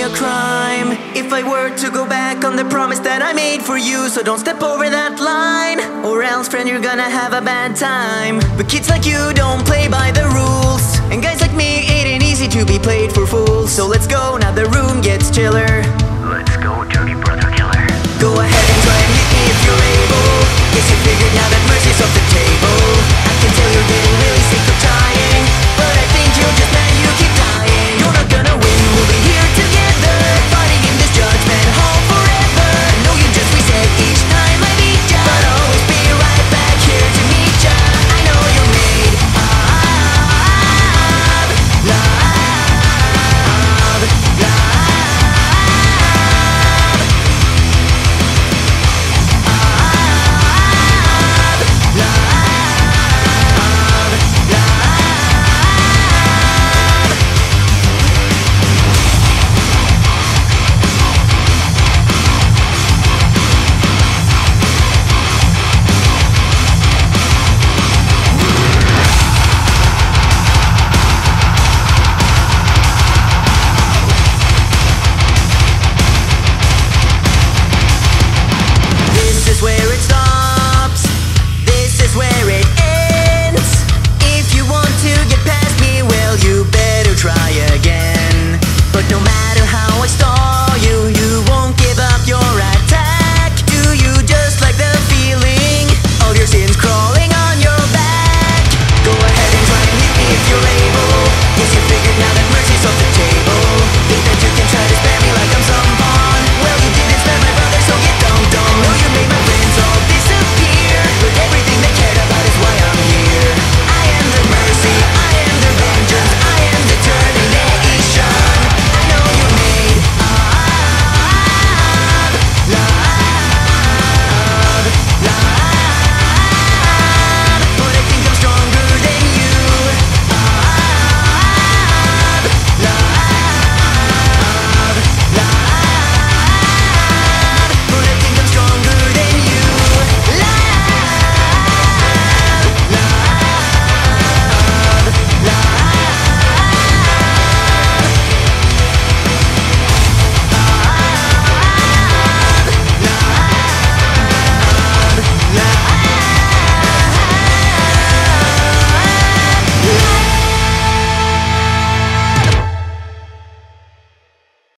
a crime if I were to go back on the promise that I made for you. So don't step over that line, or else friend, you're gonna have a bad time. But kids like you don't play by the rules, and guys like me, it ain't easy to be played for fools. So let's go, now the room gets chiller. Let's go, dirty brother killer. Go ahead